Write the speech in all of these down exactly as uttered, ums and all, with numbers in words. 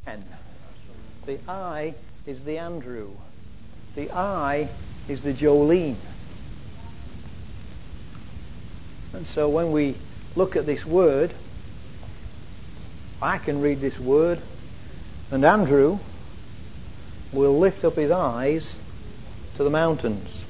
N. The I is the Andrew. The I is the Jolene. And so when we look at this word, I can read this word, and Andrew will lift up his eyes to the mountains.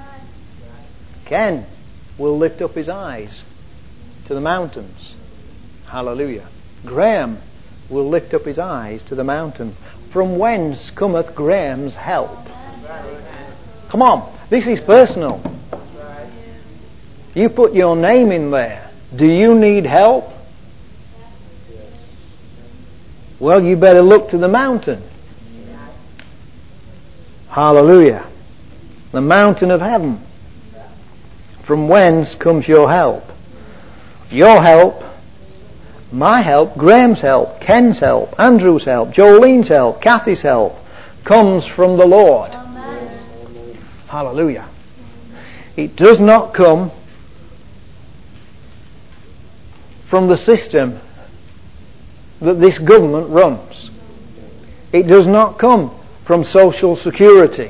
Ken will lift up his eyes to the mountains. Hallelujah. Graham will lift up his eyes to the mountain. From whence cometh Graham's help? Come on, this is personal. You put your name in there. Do you need help? Well, you better look to the mountain. Hallelujah. The mountain of heaven. From whence comes your help? Your help, my help, Graham's help, Ken's help, Andrew's help, Jolene's help, Kathy's help comes from the Lord. Amen. Hallelujah. It does not come from the system that this government runs. It does not come from Social Security.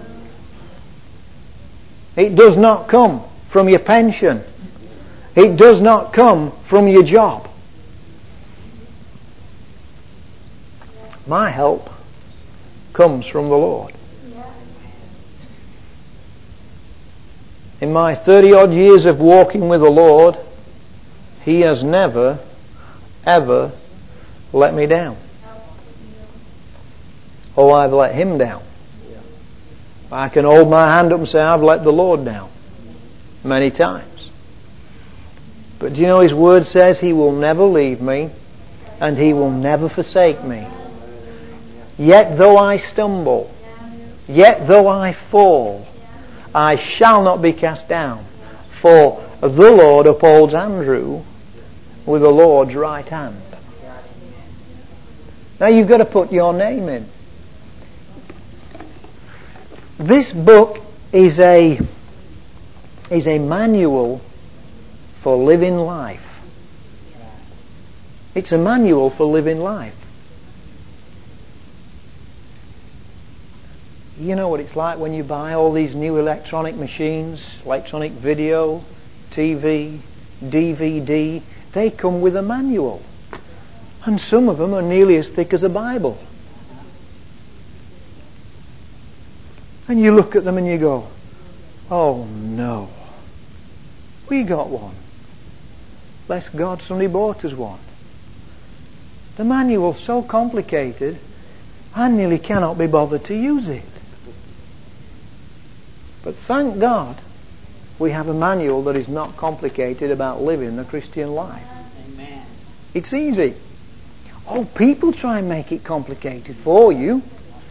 It does not come from your pension. It does not come from your job. My help comes from the Lord. In my thirty odd years of walking with the Lord, He has never, ever let me down. Oh, I've let Him down. I can hold my hand up and say, I've let the Lord down. Many times. But do you know His Word says He will never leave me and He will never forsake me. Yet though I stumble, yet though I fall, I shall not be cast down. For the Lord upholds Andrew with the Lord's right hand. Now you've got to put your name in. This book is a is a manual for living life. It's a manual for living life. You know what it's like when you buy all these new electronic machines, electronic video, T V, D V D. They come with a manual. And some of them are nearly as thick as a Bible. And you look at them and you go, oh no. We got one. Bless God, somebody bought us one. The manual's so complicated, I nearly cannot be bothered to use it. But thank God, we have a manual that is not complicated about living the Christian life. Amen. It's easy. Oh, people try and make it complicated for you.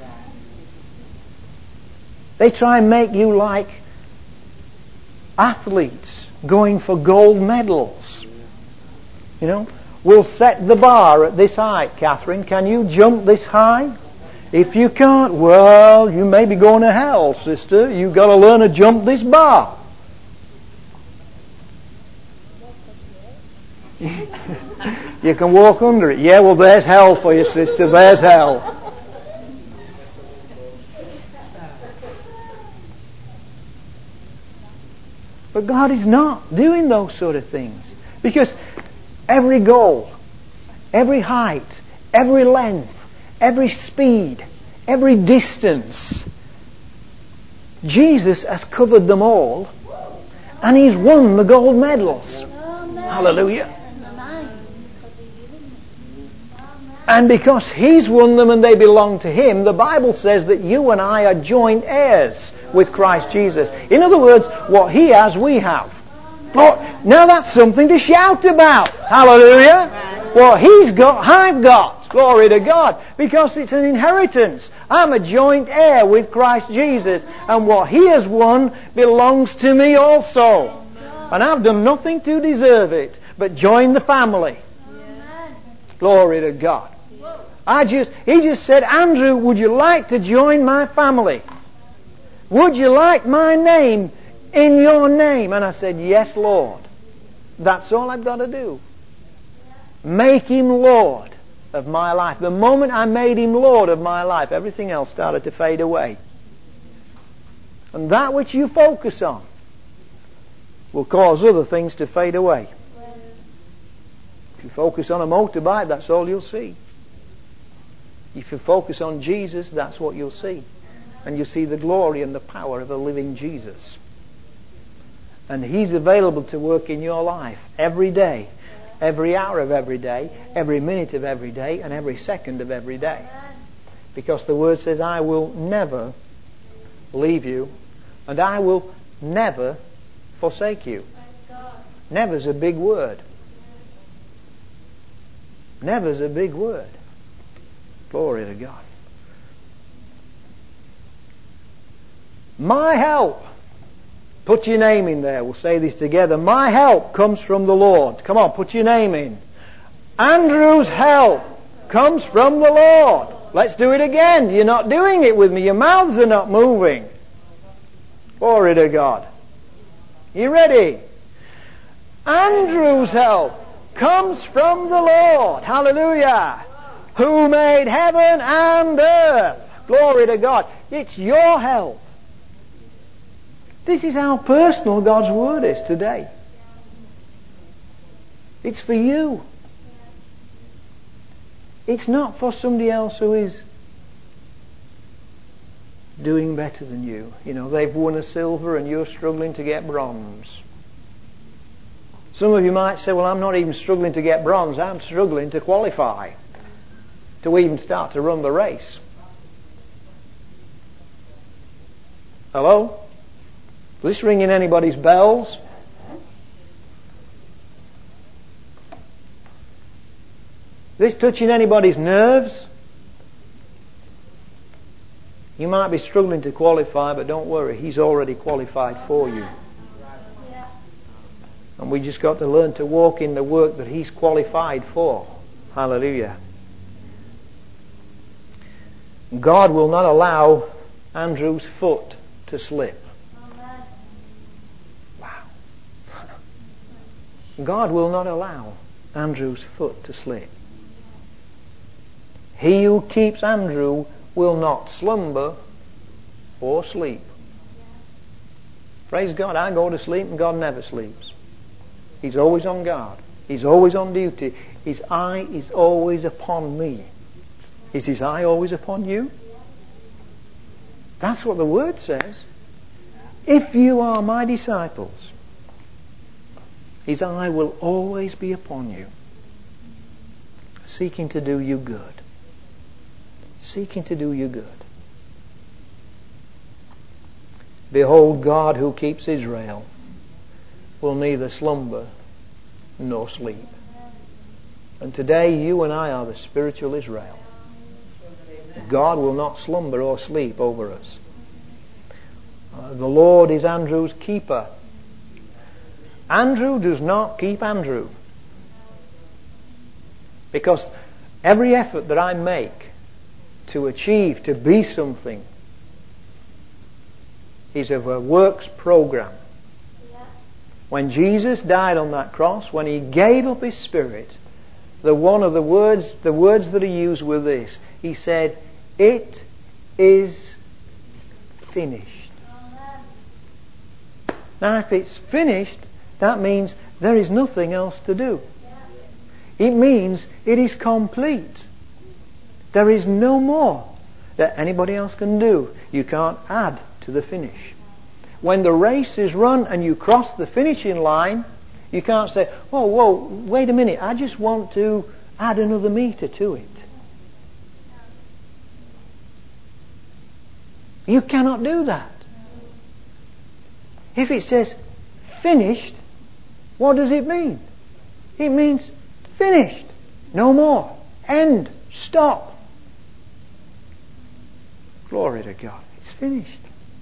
They try and make you like athletes going for gold medals. You know, we'll set the bar at this height. Catherine, can you jump this high? If you can't, well, you may be going to hell, sister. You've got to learn to jump this bar. You can walk under it. Yeah, well, there's hell for you, sister. There's hell. But God is not doing those sort of things. Because every goal, every height, every length, every speed, every distance, Jesus has covered them all, and He's won the gold medals. Hallelujah. And because He's won them and they belong to Him, the Bible says that you and I are joint heirs with Christ Jesus. In other words, what He has, we have. Oh, now that's something to shout about. Hallelujah. What He's got, I've got. Glory to God. Because it's an inheritance. I'm a joint heir with Christ Jesus. And what He has won belongs to me also. And I've done nothing to deserve it, but join the family. Glory to God. I just, He just said, Andrew, would you like to join my family? Would you like my name in your name? And I said, yes, Lord. That's all I've got to do. Make Him Lord. of my life, the moment I made Him Lord of my life, everything else started to fade away. And that which you focus on will cause other things to fade away. If you focus on a motorbike, that's all you'll see. If you focus on Jesus, that's what you'll see. And you'll see the glory and the power of a living Jesus. And He's available to work in your life every day, every hour of every day, every minute of every day, and every second of every day. Because the Word says, I will never leave you, and I will never forsake you. Never's a big word. Never's a big word. Glory to God. My help. Put your name in there. We'll say this together. My help comes from the Lord. Come on, put your name in. Andrew's help comes from the Lord. Let's do it again. You're not doing it with me. Your mouths are not moving. Glory to God. You ready? Andrew's help comes from the Lord. Hallelujah. Who made heaven and earth. Glory to God. It's your help. This is how personal God's Word is today. It's for you. It's not for somebody else who is doing better than you. You know, they've won a silver and you're struggling to get bronze. Some of you might say, well, I'm not even struggling to get bronze. I'm struggling to qualify, to even start to run the race. Hello? Is this ringing anybody's bells? Is this touching anybody's nerves? You might be struggling to qualify, but don't worry. He's already qualified for you. And we just got to learn to walk in the work that He's qualified for. Hallelujah. God will not allow Andrew's foot to slip. Wow. God will not allow Andrew's foot to slip. He who keeps Andrew will not slumber or sleep. Praise God, I go to sleep and God never sleeps. He's always on guard. He's always on duty. His eye is always upon me. Is His eye always upon you? That's what the Word says. If you are my disciples, His eye will always be upon you, seeking to do you good. Seeking to do you good. Behold, God who keeps Israel will neither slumber nor sleep. And today you and I are the spiritual Israel. God will not slumber or sleep over us. Uh, the Lord is Andrew's keeper. Andrew does not keep Andrew. Because every effort that I make to achieve, to be something, is of a works program. When Jesus died on that cross, when He gave up His Spirit, the one of the words, the words that He used were this. He said, "It is finished." Now, if it's finished, that means there is nothing else to do. It means it is complete. There is no more that anybody else can do. You can't add to the finish. When the race is run and you cross the finishing line, you can't say, oh, whoa, wait a minute, I just want to add another metre to it. You cannot do that. If it says finished, what does it mean? It means finished. No more. End. Stop. Glory to God. It's finished.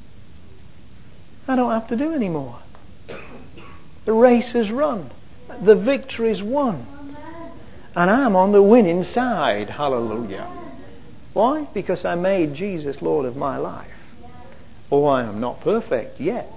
I don't have to do any more. The race is run. The victory is won. And I'm on the winning side. Hallelujah. Why? Because I made Jesus Lord of my life. Oh, I am not perfect yet.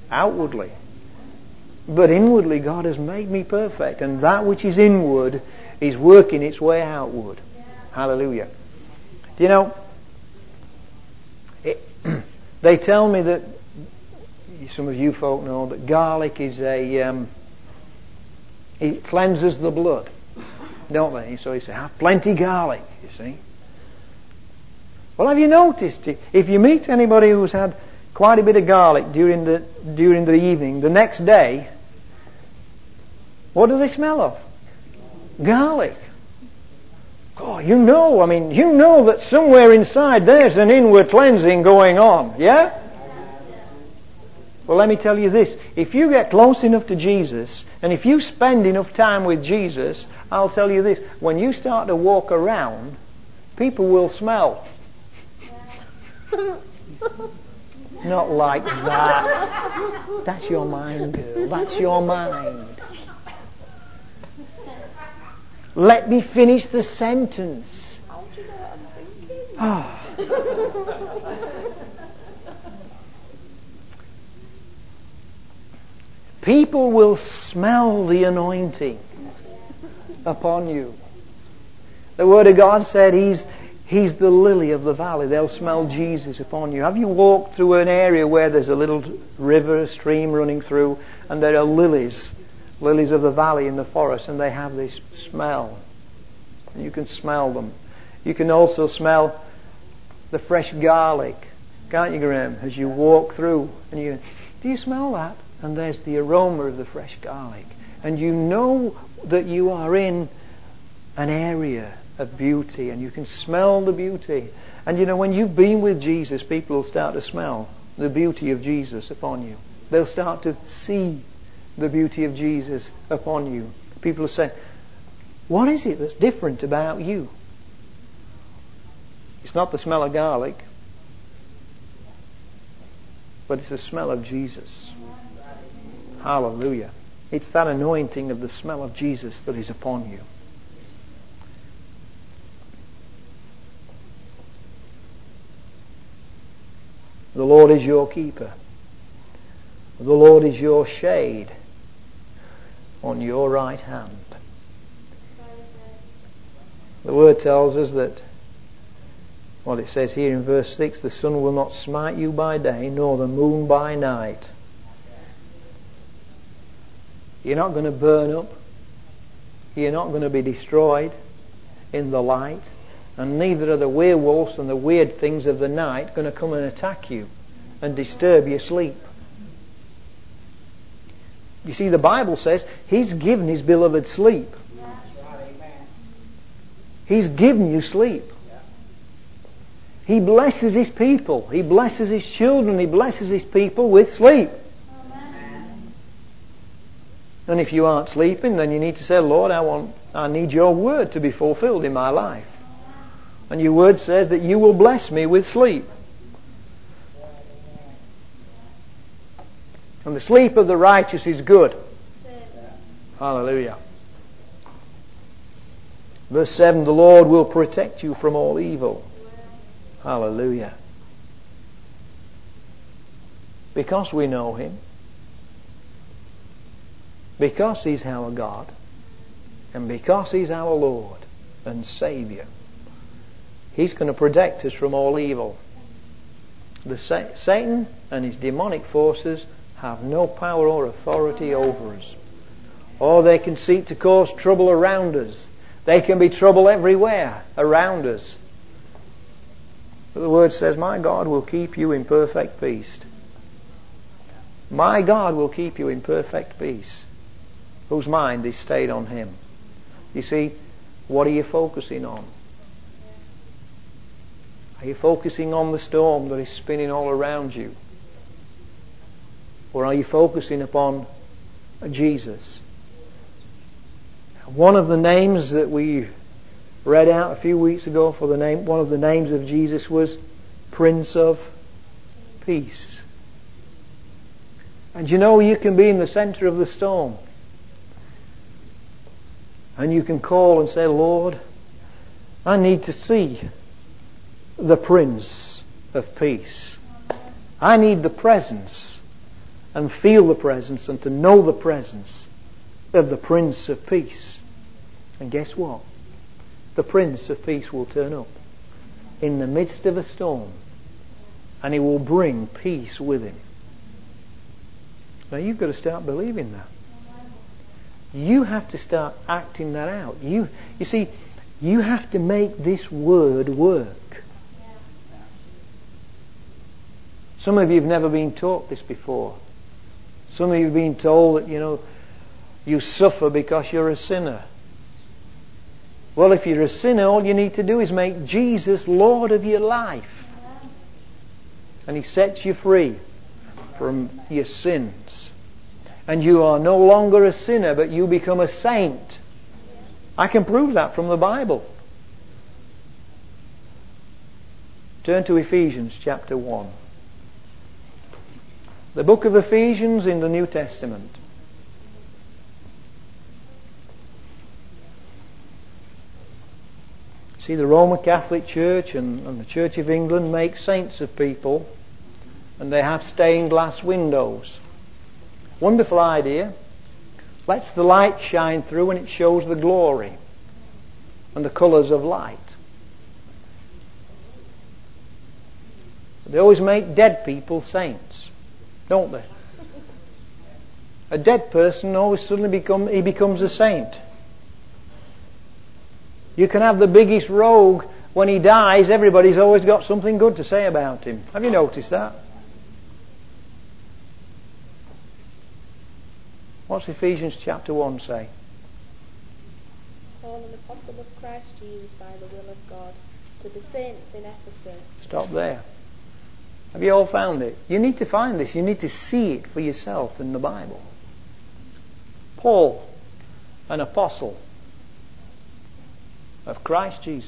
Outwardly. But inwardly God has made me perfect. And that which is inward is working its way outward. Hallelujah. Do you know, it, they tell me that, some of you folk know, that garlic is a, um, it cleanses the blood, don't they? So you say, have plenty garlic, you see. Well, have you noticed, if you meet anybody who's had quite a bit of garlic during the during the evening, the next day, what do they smell of? Garlic. Oh, you know, I mean, you know that somewhere inside there's an inward cleansing going on, yeah? Well, let me tell you this. If you get close enough to Jesus, and if you spend enough time with Jesus, I'll tell you this. When you start to walk around, people will smell. Not like that. That's your mind, girl. That's your mind. Let me finish the sentence. Oh. People will smell the anointing upon you. The Word of God said He's He's the lily of the valley. They'll smell Jesus upon you. Have you walked through an area where there's a little river, a stream running through, and there are lilies, lilies of the valley in the forest, and they have this smell? And you can smell them. You can also smell the fresh garlic, can't you, Graham? As you walk through, and you, do you smell that? And there's the aroma of the fresh garlic, and you know that you are in an area of beauty, and you can smell the beauty. And you know, when you've been with Jesus, people will start to smell the beauty of Jesus upon you. They'll start to see the beauty of Jesus upon you. People will say, what is it that's different about you? It's not the smell of garlic, but it's the smell of Jesus. Hallelujah. It's that anointing of the smell of Jesus that is upon you. The Lord is your keeper. The Lord is your shade on your right hand. The Word tells us that, well, it says here in verse six, the sun will not smite you by day, nor the moon by night. You're not going to burn up. You're not going to be destroyed in the light. And neither are the werewolves and the weird things of the night going to come and attack you and disturb your sleep. You see, the Bible says He's given His beloved sleep. He's given you sleep. He blesses His people. He blesses His children. He blesses His people with sleep. And if you aren't sleeping, then you need to say, Lord, I want, I need your word to be fulfilled in my life. And your word says that you will bless me with sleep. And the sleep of the righteous is good. Hallelujah. Verse seven, the Lord will protect you from all evil. Hallelujah. Because we know Him. Because He's our God. And because He's our Lord and Saviour. He's going to protect us from all evil. The sa- Satan and his demonic forces have no power or authority over us. Or they can seek to cause trouble around us. They can be trouble everywhere around us. But the Word says, my God will keep you in perfect peace. My God will keep you in perfect peace, whose mind is stayed on Him. You see, what are you focusing on? Are you focusing on the storm that is spinning all around you? Or are you focusing upon Jesus? One of the names that we read out a few weeks ago for the name, one of the names of Jesus was Prince of Peace. And you know, you can be in the center of the storm. And you can call and say, Lord, I need to see the Prince of Peace. I need the presence and feel the presence and to know the presence of the Prince of Peace. And guess what? The Prince of Peace will turn up in the midst of a storm, and he will bring peace with him. Now you've got to start believing that. You have to start acting that out. You, you see, you have to make this word work. Some of you have never been taught this before. Some of you have been told that, you know, you suffer because you're a sinner. Well, if you're a sinner, all you need to do is make Jesus Lord of your life. And He sets you free from your sins. And you are no longer a sinner, but you become a saint. I can prove that from the Bible. Turn to Ephesians chapter one. The book of Ephesians in the New Testament. See, the Roman Catholic Church and, and the Church of England make saints of people, and they have stained glass windows. Wonderful idea. Lets the light shine through and it shows the glory and the colours of light. They always make dead people saints, don't they? A dead person always suddenly become he becomes a saint. You can have the biggest rogue, when he dies, everybody's always got something good to say about him. Have you noticed that? What's Ephesians chapter one say? Paul, an apostle of Christ Jesus by the will of God, to the saints in Ephesus. Stop there. Have you all found it? You need to find this. You need to see it for yourself in the Bible. Paul, an apostle of Christ Jesus.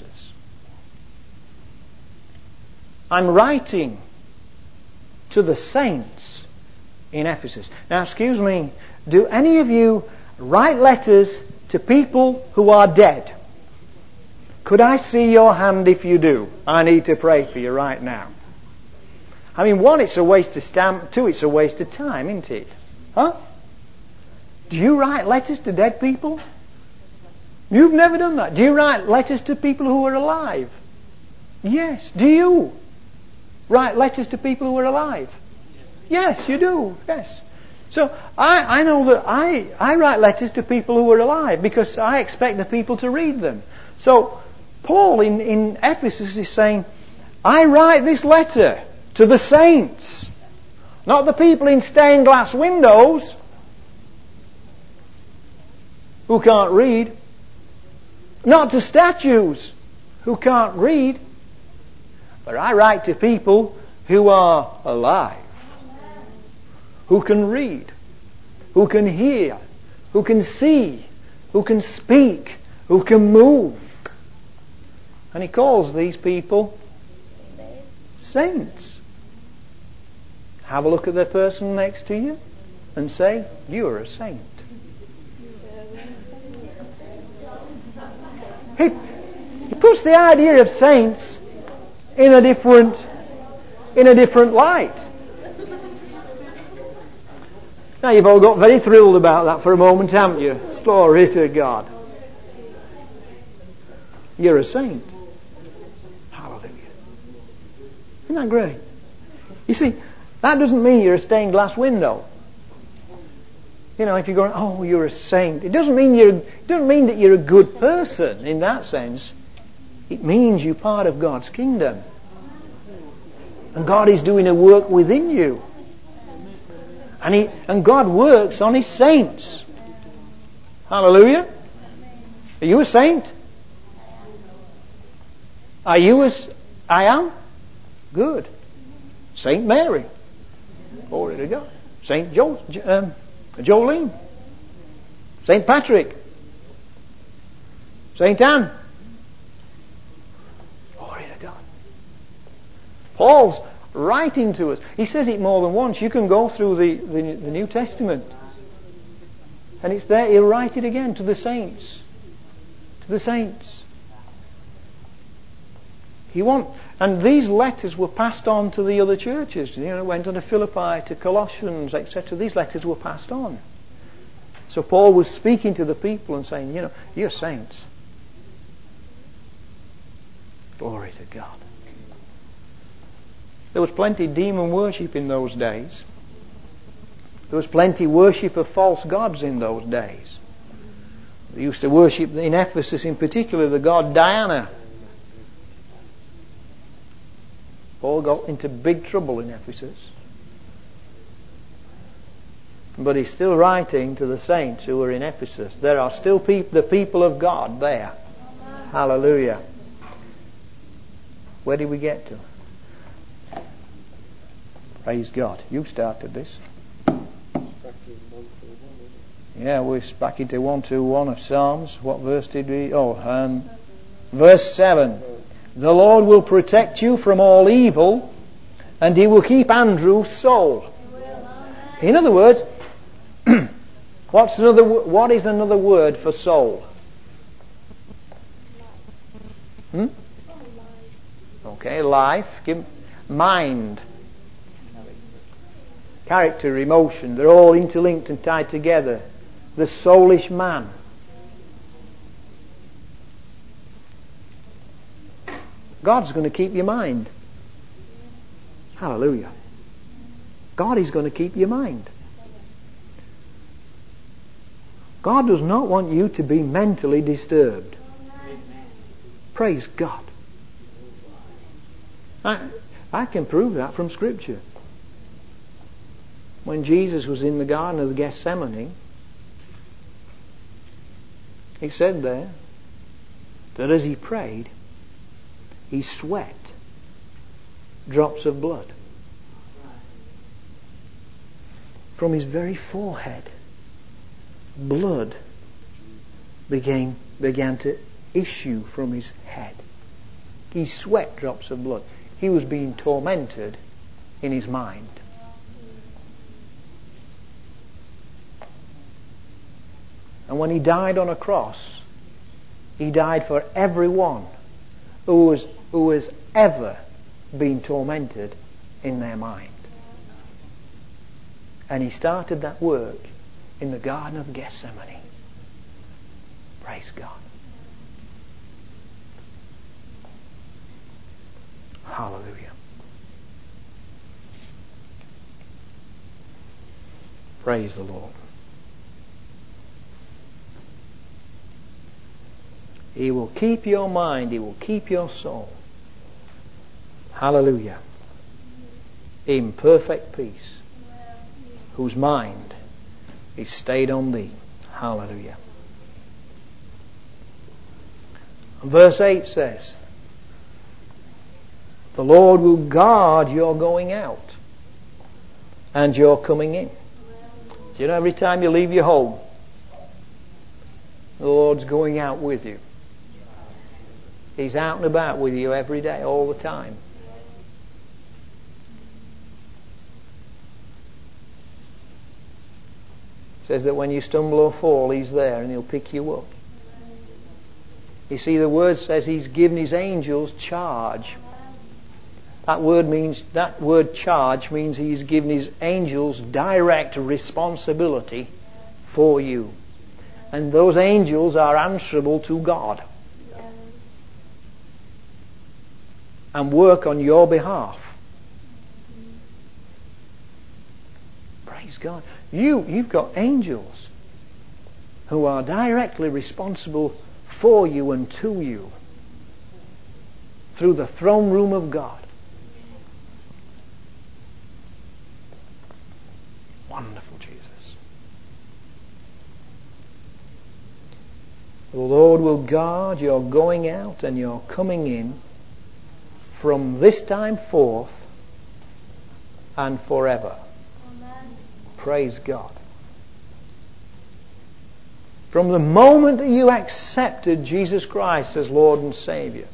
I'm writing to the saints in Ephesus. Now, excuse me, do any of you write letters to people who are dead? Could I see your hand if you do? I need to pray for you right now. I mean, one, it's a waste of stamp. Two, it's a waste of time, isn't it? Huh? Do you write letters to dead people? You've never done that. Do you write letters to people who are alive? Yes. Do you write letters to people who are alive? Yes, you do. Yes. So I, I know that I, I write letters to people who are alive because I expect the people to read them. So Paul in, in Ephesus is saying, I write this letter to the saints, not the people in stained glass windows who can't read. Not to statues who can't read, but I write to people who are alive, who can read, who can hear, who can see, who can speak, who can move. And he calls these people saints. Have a look at the person next to you and say, you're a saint. He, he puts the idea of saints in a different in a different light. Now you've all got very thrilled about that for a moment, haven't you? Glory to God. You're a saint. Hallelujah. Isn't that great? You see, that doesn't mean you're a stained glass window. You know, if you're going, oh, you're a saint. It doesn't mean you're, it doesn't mean that you're a good person in that sense. It means you're part of God's kingdom. And God is doing a work within you. And he, and God works on His saints. Hallelujah. Are you a saint? Are you as I am? Good. Saint Mary. Glory to God. Saint Jo, um, Jolene. Saint Patrick. Saint Anne. Glory to God. Paul's writing to us. He says it more than once. You can go through the, the, the New Testament. And it's there. He'll write it again to the saints. To the saints. He want, and these letters were passed on to the other churches. You know, went on to Philippi, to Colossians, et cetera. These letters were passed on. So Paul was speaking to the people and saying, you know, you're saints. Glory to God. There was plenty of demon worship in those days. There was plenty of worship of false gods in those days. They used to worship, in Ephesus in particular, the god Diana. Paul got into big trouble in Ephesus. But he's still writing to the saints who are in Ephesus. There are still peop- the people of God there. Amen. Hallelujah. Where did we get to? Praise God. You started this. Yeah, we're back into one two one of Psalms. What verse did we... Oh, um, verse seven. The Lord will protect you from all evil, and He will keep Andrew's soul. In other words, what's another? What is another word for soul? Hmm? Okay, life. Give, mind. Character, emotion. They're all interlinked and tied together. The soulish man. God's going to keep your mind. Hallelujah. God is going to keep your mind. God does not want you to be mentally disturbed. Praise God. I, I can prove that from Scripture. When Jesus was in the Garden of Gethsemane, He said there that as He prayed, He sweat drops of blood from His very forehead. Blood began, began to issue from His head. He sweat drops of blood. He was being tormented in His mind. And when He died on a cross, He died for everyone who was who has ever been tormented in their mind. And He started that work in the Garden of Gethsemane. Praise God. Hallelujah. Praise the Lord. He will keep your mind. He will keep your soul. Hallelujah. In perfect peace, whose mind is stayed on Thee. Hallelujah. Verse eight says, the Lord will guard your going out and your coming in. Do you know, every time you leave your home, the Lord's going out with you. He's out and about with you every day, all the time. It says that when you stumble or fall, He's there and He'll pick you up. You see, the word says He's given His angels charge. That word means that word charge means He's given His angels direct responsibility for you. And those angels are answerable to God. And work on your behalf. Praise God. You, you've got angels who are directly responsible for you and to you through the throne room of God. Wonderful Jesus. The Lord will guard your going out and your coming in from this time forth and forever. Amen. Praise God. From the moment that you accepted Jesus Christ as Lord and Saviour,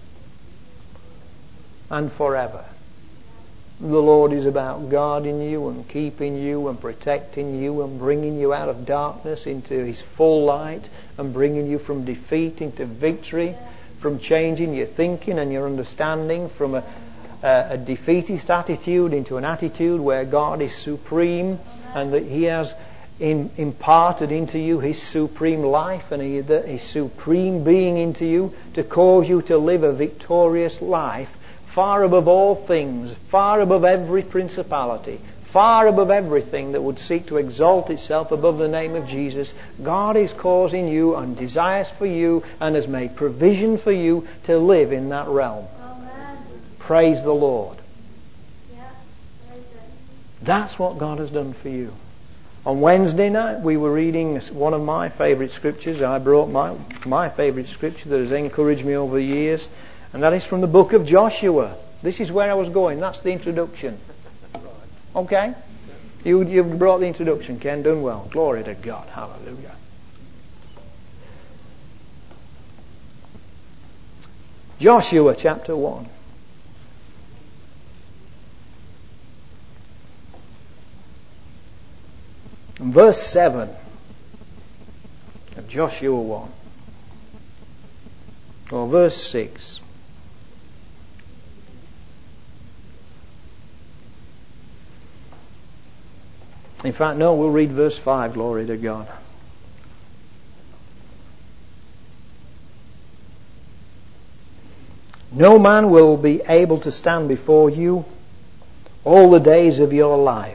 and forever, the Lord is about guarding you and keeping you and protecting you and bringing you out of darkness into His full light and bringing you from defeat into victory, from changing your thinking and your understanding from a, a, a defeatist attitude into an attitude where God is supreme and that He has in, imparted into you His supreme life and His supreme being into you to cause you to live a victorious life, far above all things, far above every principality, far above everything that would seek to exalt itself above the name of Jesus. God is causing you and desires for you and has made provision for you to live in that realm. Amen. Praise the Lord. Yeah. That's what God has done for you. On Wednesday night we were reading one of my favourite scriptures. I brought my, my favourite scripture that has encouraged me over the years, and that is from the book of Joshua. This is where I was going. That's the introduction. Okay? You, you've brought the introduction, Ken. Done well. Glory to God. Hallelujah. Joshua chapter one. And verse seven of Joshua one. Or verse six. In fact, no, we'll read verse five. Glory to God. No man will be able to stand before you all the days of your life.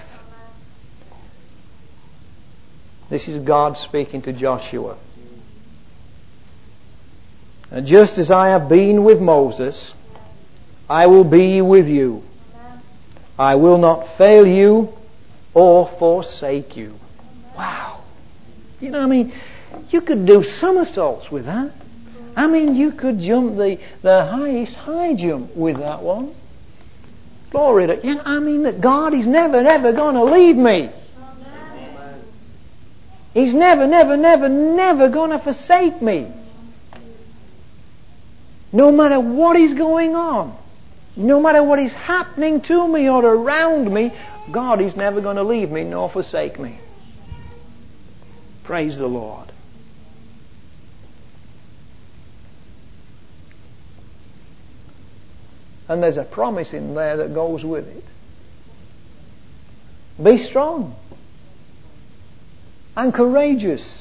This is God speaking to Joshua. And just as I have been with Moses, I will be with you. I will not fail you or forsake you. Wow. You know, I mean, you could do somersaults with that. I mean, you could jump the, the highest high jump with that one. Glory to... You know, I mean, that God is never, never going to leave me. He's never, never, never, never going to forsake me. No matter what is going on, no matter what is happening to me or around me, God is never going to leave me nor forsake me. Praise the Lord. And there's a promise in there that goes with it. Be strong and courageous,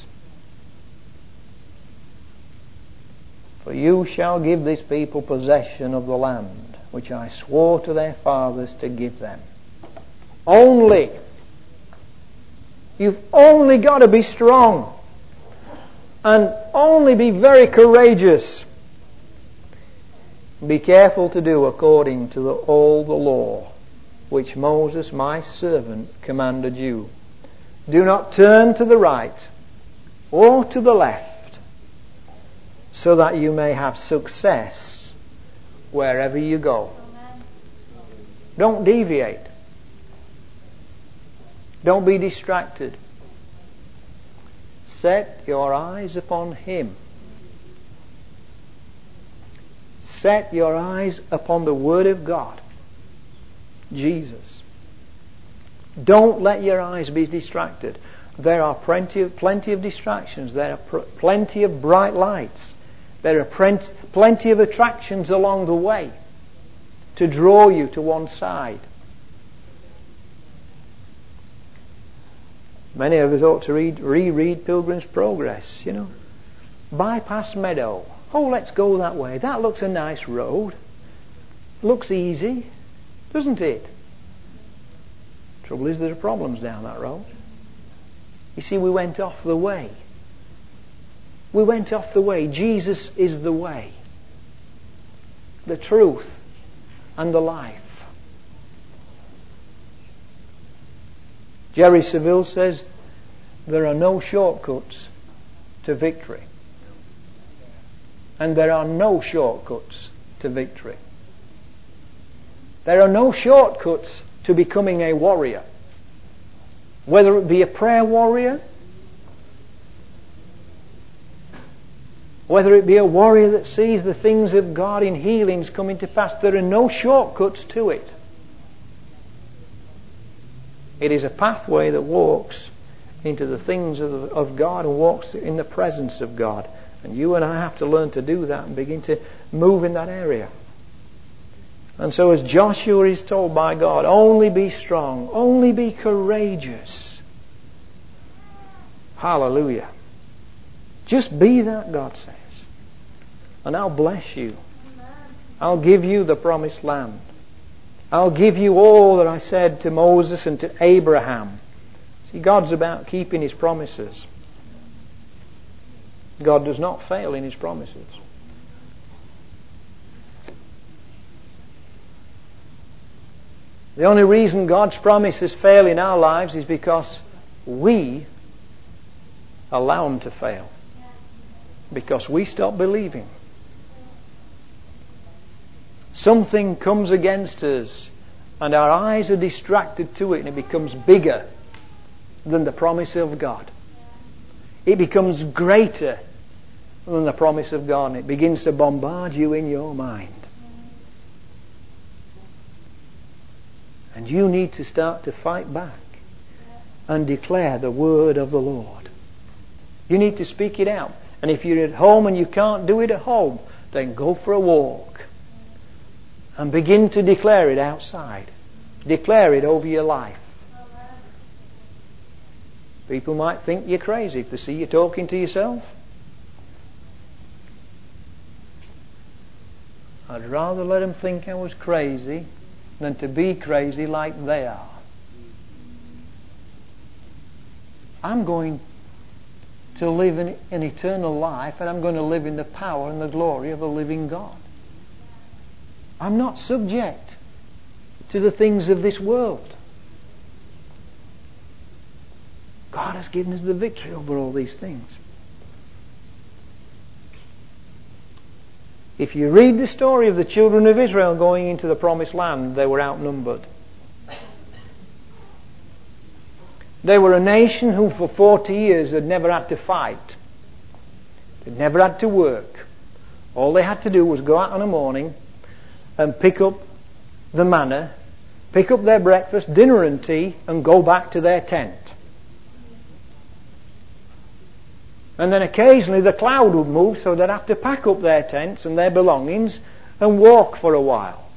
for you shall give this people possession of the land which I swore to their fathers to give them. Only, you've only got to be strong and only be very courageous. Be careful to do according to the, all the law which Moses my servant commanded you. Do not turn to the right or to the left, so that you may have success wherever you go. Amen. Don't deviate. Don't be distracted. Set your eyes upon Him. Set your eyes upon the Word of God, Jesus. Don't let your eyes be distracted. There are plenty of, plenty of distractions. There are pr- plenty of bright lights. There are plenty, plenty of attractions along the way to draw you to one side. Many of us ought to read, reread Pilgrim's Progress, you know. Bypass Meadow. Oh, let's go that way. That looks a nice road. Looks easy, doesn't it? Trouble is, there are problems down that road. You see, we went off the way. We went off the way. Jesus is the way, the truth, and the life. Jerry Saville says there are no shortcuts to victory. And there are no shortcuts to victory. There are no shortcuts to becoming a warrior. Whether it be a prayer warrior, whether it be a warrior that sees the things of God in healings coming to pass, there are no shortcuts to it. It is a pathway that walks into the things of, of God and walks in the presence of God. And you and I have to learn to do that and begin to move in that area. And so as Joshua is told by God, only be strong, only be courageous. Hallelujah. Just be that, God says. And I'll bless you. I'll give you the promised land. I'll give you all that I said to Moses and to Abraham. See, God's about keeping His promises. God does not fail in His promises. The only reason God's promises fail in our lives is because we allow them to fail. Because we stop believing. Something comes against us and our eyes are distracted to it and it becomes bigger than the promise of God. It becomes greater than the promise of God and it begins to bombard you in your mind. And you need to start to fight back and declare the word of the Lord. You need to speak it out. And if you're at home and you can't do it at home, then go for a walk. And begin to declare it outside. Declare it over your life. People might think you're crazy if they see you talking to yourself. I'd rather let them think I was crazy than to be crazy like they are. I'm going to live in an eternal life, and I'm going to live in the power and the glory of a living God. I'm not subject to the things of this world. God has given us the victory over all these things. If you read the story of the children of Israel going into the promised land, they were outnumbered. They were a nation who for forty years had never had to fight. They'd never had to work. All they had to do was go out in the morning and pick up the manna, pick up their breakfast, dinner and tea, and go back to their tent. And then occasionally the cloud would move, so they'd have to pack up their tents and their belongings and walk for a while.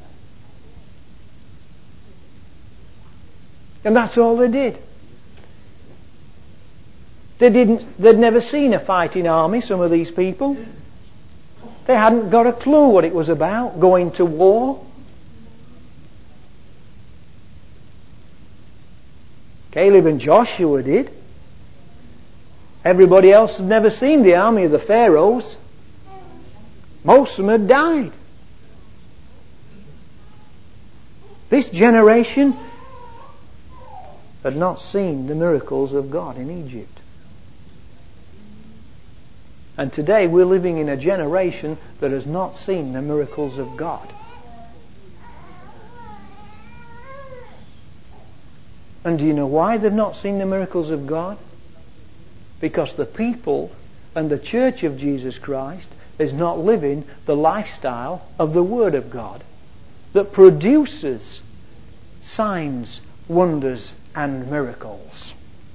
And that's all they did. They didn't, they'd never seen a fighting army, some of these people. They hadn't got a clue what it was about, going to war. Caleb and Joshua did. Everybody else had never seen the army of the Pharaohs. Most of them had died. This generation had not seen the miracles of God in Egypt. And today we're living in a generation that has not seen the miracles of God. And do you know why they've not seen the miracles of God? Because the people and the church of Jesus Christ is not living the lifestyle of the Word of God that produces signs, wonders, and miracles.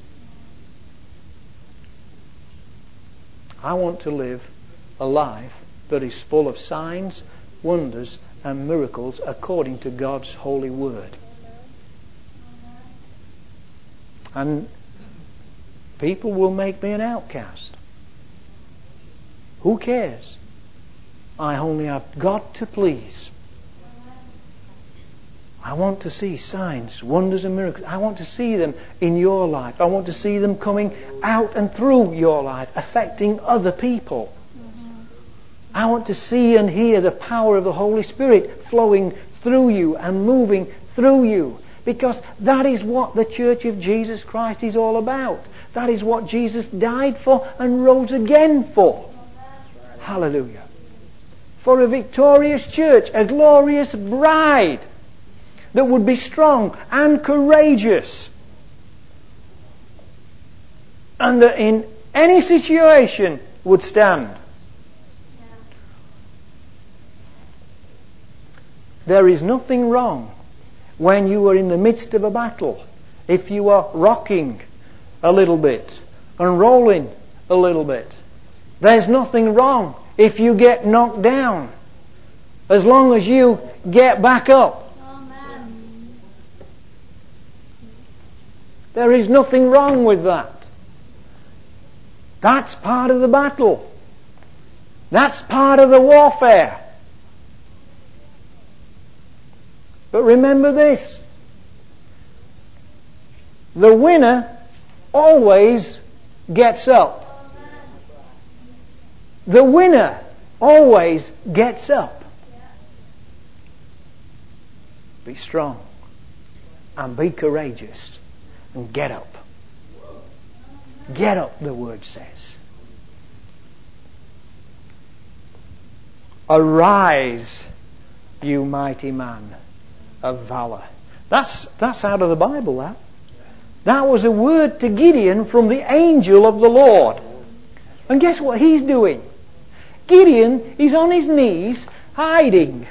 I want to live a life that is full of signs, wonders, and miracles according to God's holy Word. And people will make me an outcast. Who cares? I only have God to please. I want to see signs, wonders and miracles. I want to see them in your life. I want to see them coming out and through your life, affecting other people. Mm-hmm. I want to see and hear the power of the Holy Spirit flowing through you and moving through you. Because that is what the Church of Jesus Christ is all about. That is what Jesus died for and rose again for. Hallelujah. For a victorious church, a glorious bride that would be strong and courageous. And that in any situation would stand. There is nothing wrong when you are in the midst of a battle. If you are rocking a little bit and rolling a little bit. There's nothing wrong if you get knocked down. As long as you get back up. There is nothing wrong with that. That's part of the battle. That's part of the warfare. But remember this. The winner always gets up. The winner always gets up. Be strong and be courageous and get up. Get up, the word says. Arise, you mighty man of valor. That's, that's out of the Bible, that. That was a word to Gideon from the angel of the Lord. And guess what he's doing? Gideon is on his knees hiding.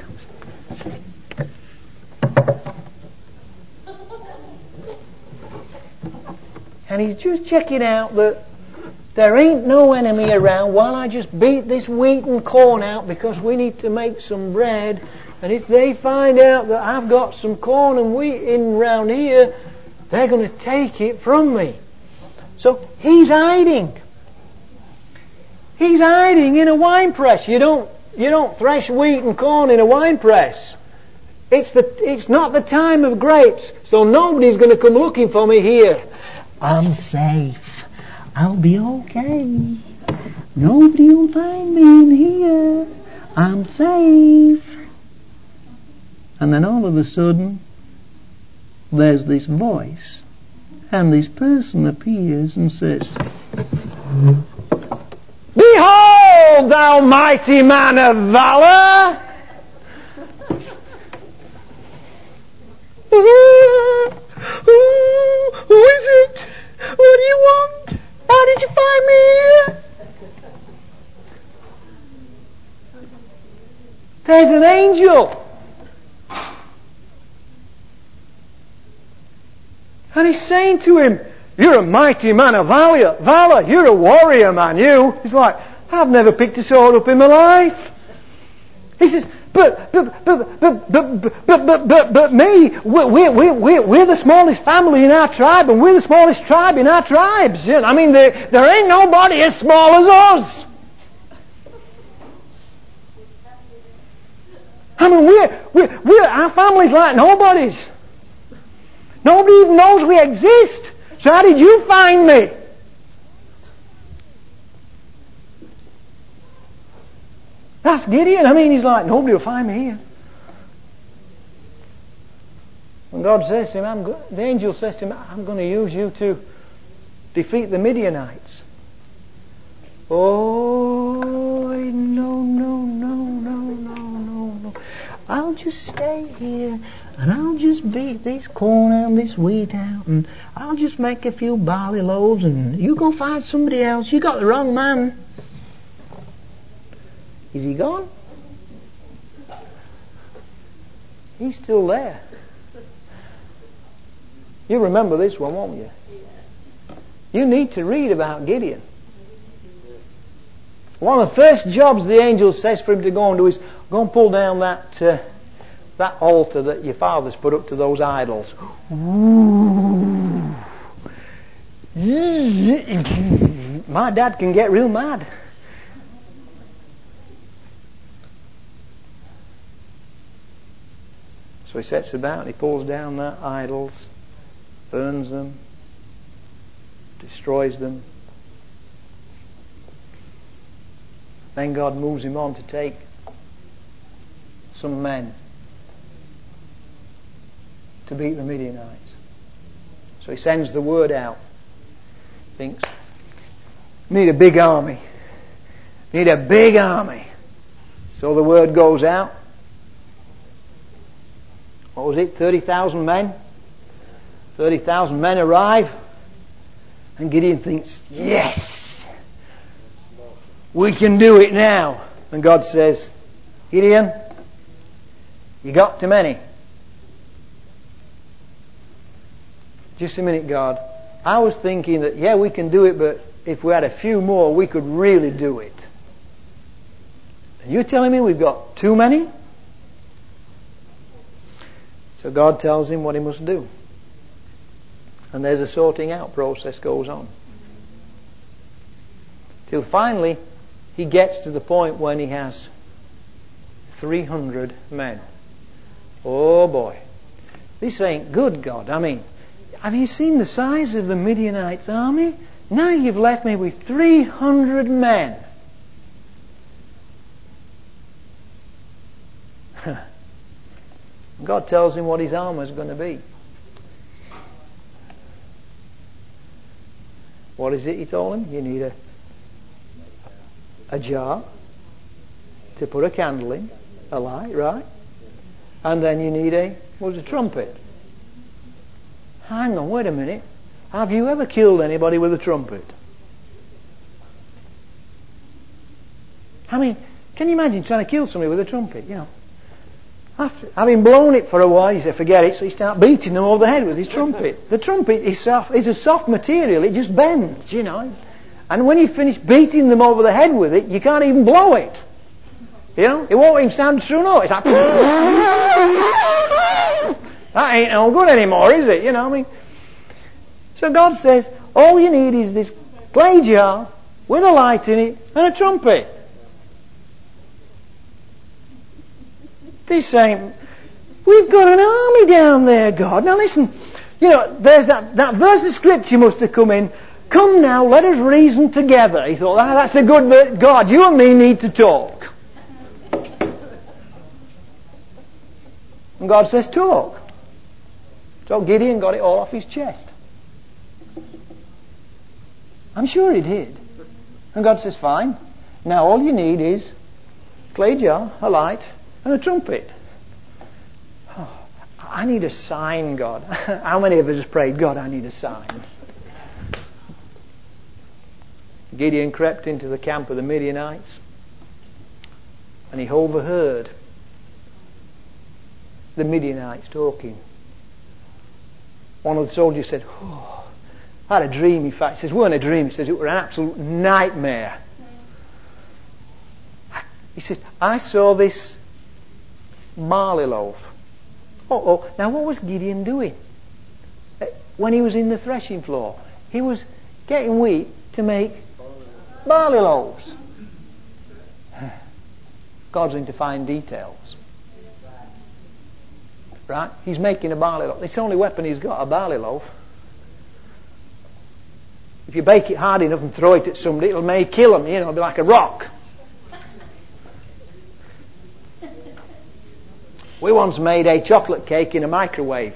And he's just checking out that there ain't no enemy around while I just beat this wheat and corn out because we need to make some bread. And if they find out that I've got some corn and wheat in round here, they're going to take it from me. So he's hiding. He's hiding in a wine press. You don't, you don't thresh wheat and corn in a wine press. It's, the, it's not the time of grapes, so nobody's going to come looking for me here. I'm safe. I'll be okay. Nobody will find me in here. I'm safe. And then all of a sudden, there's this voice, and this person appears and says, Behold, thou mighty man of valor! Who is it? What do you want? How did you find me here? There's an angel. And he's saying to him, you're a mighty man of valor. valor. You're a warrior, man, you. He's like, I've never picked a sword up in my life. He says, but, but, but, but, but, but, but, but, but me, we're, we're, we're, we're the smallest family in our tribe, and we're the smallest tribe in our tribes. I mean, there, there ain't nobody as small as us. I mean, we're, we're, we're, our family's like nobody's. Nobody even knows we exist. So how did you find me? That's Gideon. I mean, he's like, nobody will find me here. And God says to him, I'm go-, the angel says to him, I'm going to use you to defeat the Midianites. Oh, no, no, no, no, no, no, no. I'll just stay here and I'll just beat this corn and this wheat out and I'll just make a few barley loaves and you go find somebody else. You got the wrong man. Is he gone? He's still there. You remember this one, won't you? You need to read about Gideon. One of the first jobs the angel says for him to go and do is go and pull down that uh, that altar that your fathers put up to those idols. Ooh. My dad can get real mad. So he sets about and he pulls down the idols, burns them, destroys them. Then God moves him on to take some men to beat the Midianites. So he sends the word out. Thinks, need a big army. Need a big army. So the word goes out. What was it? thirty thousand men? thirty thousand men arrive. And Gideon thinks, yes! We can do it now. And God says, Gideon, you got too many. Just a minute, God. I was thinking that, yeah, we can do it, but if we had a few more, we could really do it. And you're telling me we've got too many? So God tells him what he must do. And there's a sorting out process goes on. Till finally he gets to the point when he has three hundred men. Oh boy. This ain't good, God. I mean, have you seen the size of the Midianites' army? Now you've left me with three hundred men. God tells him what his armour is going to be. What is it he told him? You need a, a jar to put a candle in, a light, right? And then you need a, what was a trumpet? Hang on, wait a minute. Have you ever killed anybody with a trumpet? I mean, can you imagine trying to kill somebody with a trumpet, you know? After having blown it for a while, you say, forget it, so you start beating them over the head with his trumpet. The trumpet is soft, is a soft material, it just bends, you know. And when you finish beating them over the head with it, you can't even blow it. You know, it won't even sound true note. It's like, that ain't no good anymore, is it? You know, I mean. So God says, all you need is this clay jar with a light in it and a trumpet. He's saying, we've got an army down there, God. Now listen, you know, there's that, that verse of Scripture must have come in. Come now, let us reason together. He thought, ah, that's a good bit. God, you and me need to talk. And God says, talk. So Gideon got it all off his chest. I'm sure he did. And God says, fine. Now all you need is a clay jar, a light, and a trumpet. Oh, I need a sign, God. How many of us have prayed, God, I need a sign? Gideon crept into the camp of the Midianites, and he overheard the Midianites talking. One of the soldiers said, oh, I had a dream. In fact, he says, it wasn't a dream. He says, it was an absolute nightmare. He said, I saw this barley loaf. Oh, oh, now what was Gideon doing? When he was in the threshing floor, he was getting wheat to make barley loaves. God's into fine details. Right? He's making a barley loaf. It's the only weapon he's got, a barley loaf. If you bake it hard enough and throw it at somebody, it'll may kill them. You know, it'll be like a rock. We once made a chocolate cake in a microwave.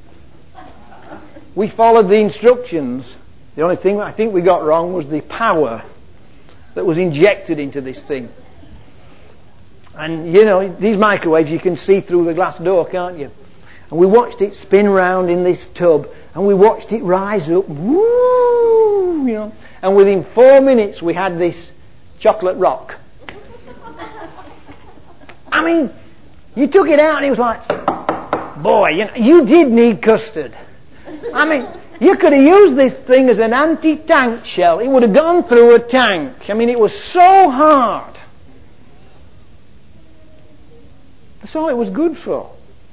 We followed the instructions. The only thing I think we got wrong was the power that was injected into this thing. And, you know, these microwaves, you can see through the glass door, can't you? And we watched it spin round in this tub, and we watched it rise up. Woo! You know. And within four minutes, we had this chocolate rock. I mean, you took it out, and it was like, boy, you know, you did need custard. I mean, you could have used this thing as an anti-tank shell. It would have gone through a tank. I mean, it was so hard. That's all it was good for.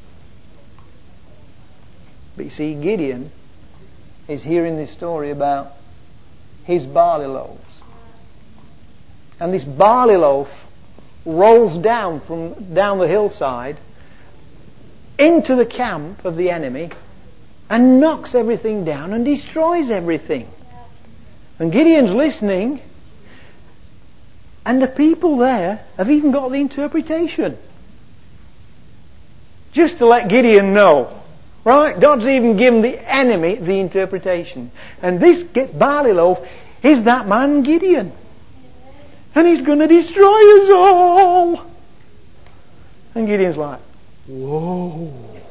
But you see, Gideon is hearing this story about his barley loaves. And this barley loaf rolls down from down the hillside into the camp of the enemy and knocks everything down and destroys everything. And Gideon's listening, and the people there have even got the interpretation. Just to let Gideon know. Right? God's even given the enemy the interpretation. And this barley loaf is that man Gideon. And he's going to destroy us all. And Gideon's like, whoa.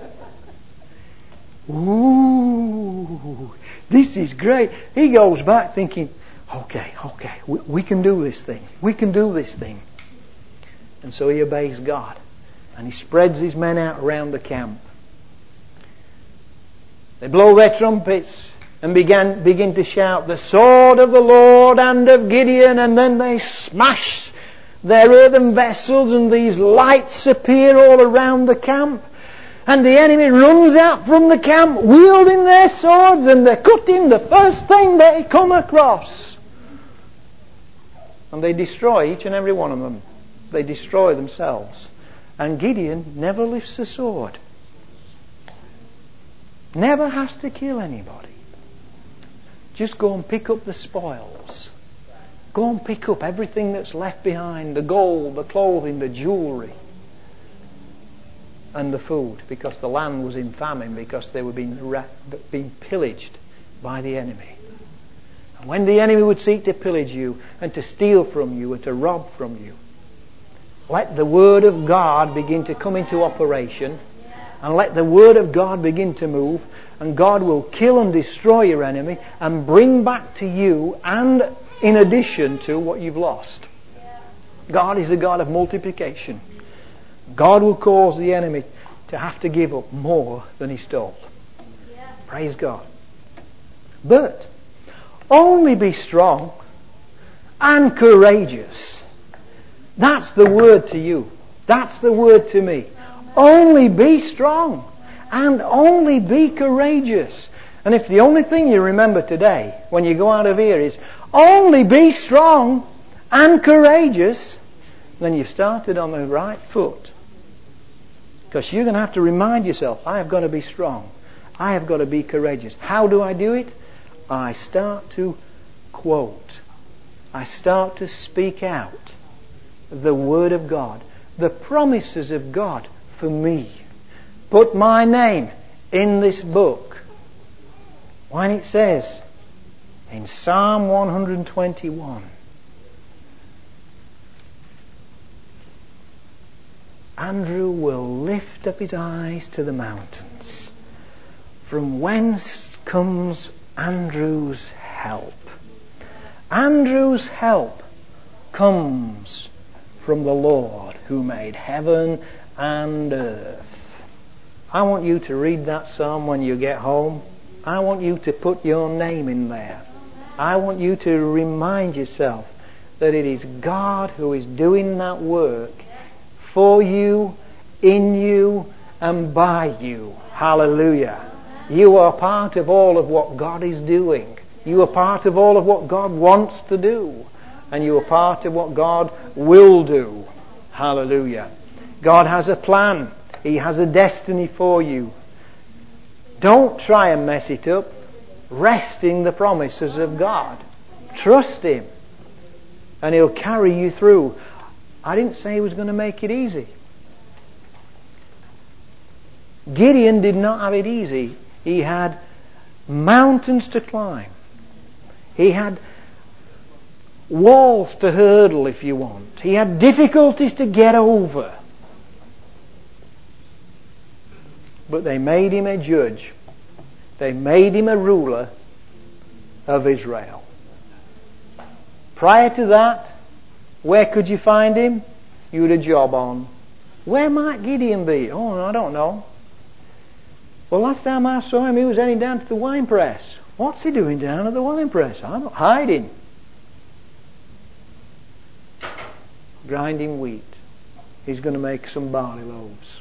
Ooh. This is great. He goes back thinking, okay, okay, we, we can do this thing. We can do this thing. And so he obeys God. And he spreads his men out around the camp. They blow their trumpets and began, begin to shout, the sword of the Lord and of Gideon. And then they smash their earthen vessels and these lights appear all around the camp. And the enemy runs out from the camp wielding their swords, and they're cutting the first thing they come across. And they destroy each and every one of them. They destroy themselves. And Gideon never lifts the sword. Never has to kill anybody. Just go and pick up the spoils. Go and pick up everything that's left behind. The gold, the clothing, the jewellery. And the food. Because the land was in famine. Because they were being, ra- being pillaged by the enemy. And when the enemy would seek to pillage you and to steal from you and to rob from you, let the Word of God begin to come into operation, and let the Word of God begin to move, and God will kill and destroy your enemy and bring back to you, and in addition to what you've lost. God is a God of multiplication. God will cause the enemy to have to give up more than he stole. Praise God. But only be strong and courageous. That's the word to you. That's the word to me. Only be strong and only be courageous. And if the only thing you remember today when you go out of here is only be strong and courageous, then you've started on the right foot. Because you're going to have to remind yourself, I have got to be strong. I have got to be courageous. How do I do it? I start to quote. I start to speak out the Word of God, the promises of God for me. Put my name in this book. When it says in Psalm one twenty-one, Andrew will lift up his eyes to the mountains. From whence comes Andrew's help? Andrew's help comes from the Lord who made heaven and earth. I want you to read that psalm when you get home. I want you to put your name in there. I want you to remind yourself that it is God who is doing that work for you, in you, and by you. Hallelujah. You are part of all of what God is doing. You are part of all of what God wants to do. And you are part of what God will do. Hallelujah. God has a plan. He has a destiny for you. Don't try and mess it up. Rest in the promises of God. Trust Him. And He'll carry you through. I didn't say He was going to make it easy. Gideon did not have it easy. He had mountains to climb. He had walls to hurdle, if you want. He had difficulties to get over. But they made him a judge. They made him a ruler of Israel. Prior to that, where could you find him? You had a job on. Where might Gideon be? Oh, I don't know. Well, last time I saw him, he was heading down to the wine press. What's he doing down at the wine press? I'm not hiding. Grinding wheat. He's going to make some barley loaves.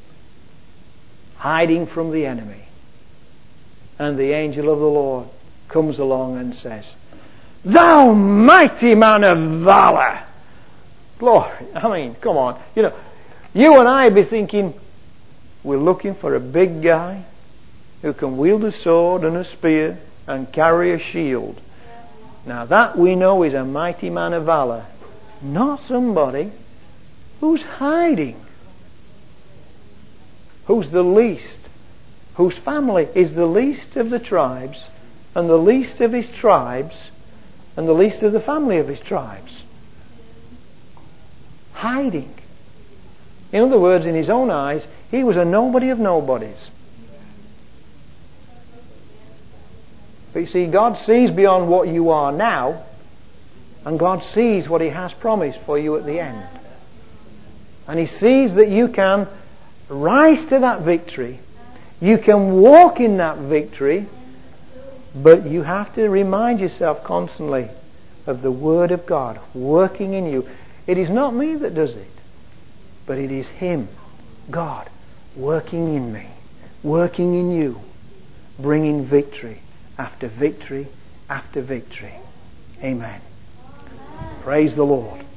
Hiding from the enemy. And the angel of the Lord comes along and says, Thou mighty man of valor! Glory. I mean, come on. You know, you and I be thinking, we're looking for a big guy who can wield a sword and a spear and carry a shield. Now that we know is a mighty man of valor. Not somebody who's hiding. Who's the least. Whose family is the least of the tribes, and the least of his tribes, and the least of the family of his tribes. Hiding. In other words, in his own eyes, he was a nobody of nobodies. But you see, God sees beyond what you are now, and God sees what He has promised for you at the end. And He sees that you can rise to that victory. You can walk in that victory, but you have to remind yourself constantly of the Word of God working in you. It is not me that does it, but it is Him, God, working in me, working in you, bringing victory after victory after victory. Amen. Praise the Lord.